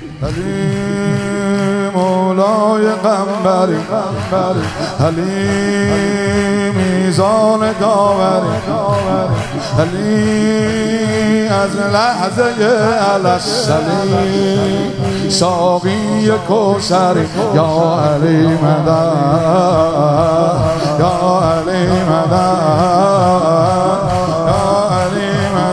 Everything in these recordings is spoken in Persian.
علی مولای قنبری علی میزان داوری علی از لحظه الاسلی ساقی کوثری یا علی مدد یا علی مدد یا علی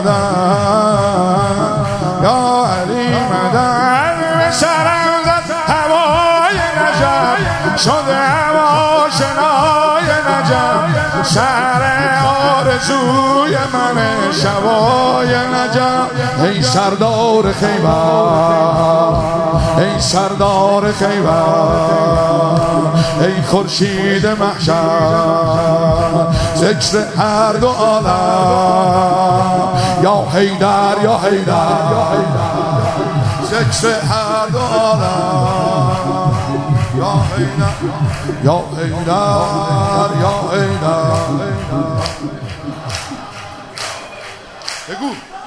مدد یا علی مدد سرم زد هوای نجف شد هوا شنای نجف شهر آرزوی من شبای نجف ای سردار خیبر ای سردار خیبر ای خورشید محشر ذکر هر دو عالم یا حیدر یا حیدر ذکر هر دو عالم یا حیدر یا حیدر یا حیدر بگو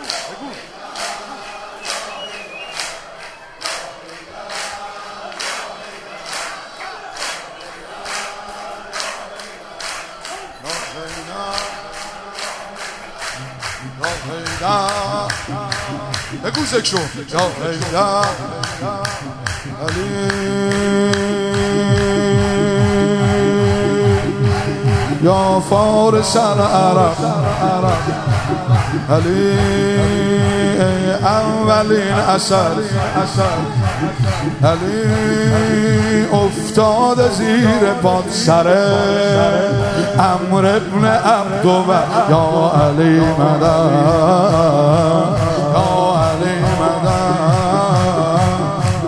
بگو ذکر یا حیدر علی یا فارس العرب علی اولین اثر علی افتاد زیر پاد سر عمرو ابن عبدوبکر یا علی مدد یا علی مدد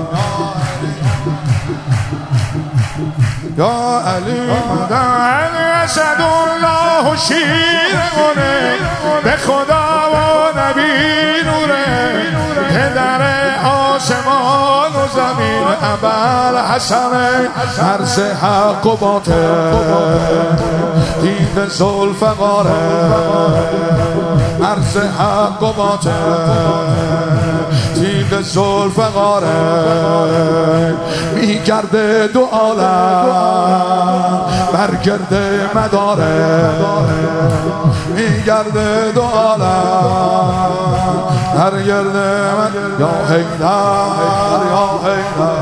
یا علی مدد اسد الله شیرونه به خدا و نبی نوره پدر آسمان و زمین ابوالحسن عرض حق و باطل دید ذوالفقاره عرض حق و باطل دید ذوالفقاره میگرده دو عالم برگرده مداره میگرده دو عالم برگرده مداره یا حیدر یا حیدر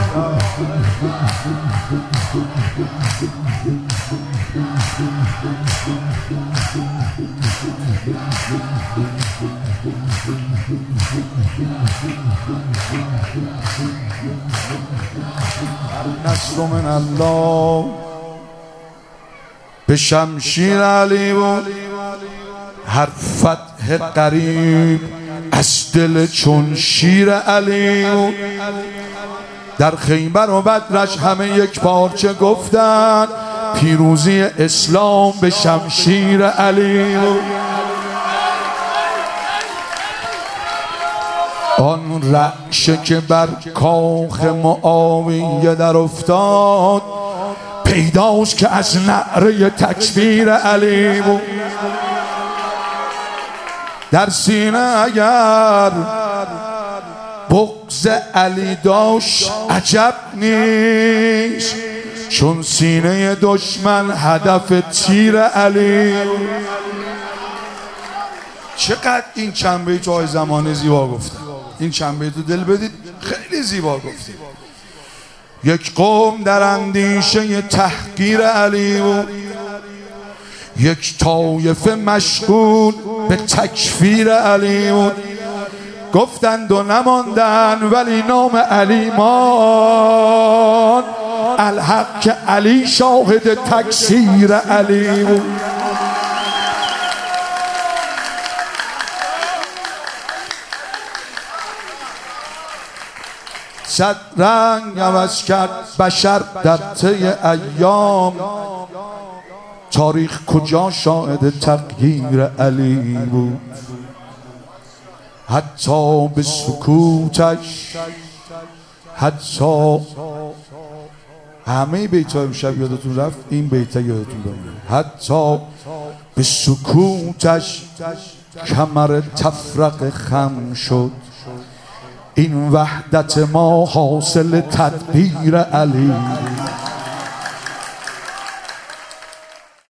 نصر من الله به شمشیر علی بود هر فتح قریب از دل چون شیر علی بود در خیبر و بدرش همه یک پارچه گفتن پیروزی اسلام به شمشیر علی بود آن رعشه که بر کاخ معاویه در افتاد پیداست که از نعره تکبیر علی بود در سینه اگر بغض علی داشت عجب نیست چون سینه دشمن هدف تیر علی. چقدر این چند بیت آقای زمانه زیبا گفته، این چند بیت رو دل بدید، خیلی زیبا گفته. یک قوم در اندیشه تحقیر علی بود، یک طایفه مشغول به تکفیر علی بود. گفتند و نماندن ولی نام علی مان، الحق که علی شاهد تکسیر علی بود. صد رنگ عوض کرد بشر در طی ایام، تاریخ کجا شاهد تغییر علی بود. حتی به سکوتش، حتی همه بیت‌ها امشب یادتون رفت، این بیت‌ها یادتون بمونه. حتی به سکوتش کمر تفرق خم شد، این وحدت ما حاصل تدبیر علی.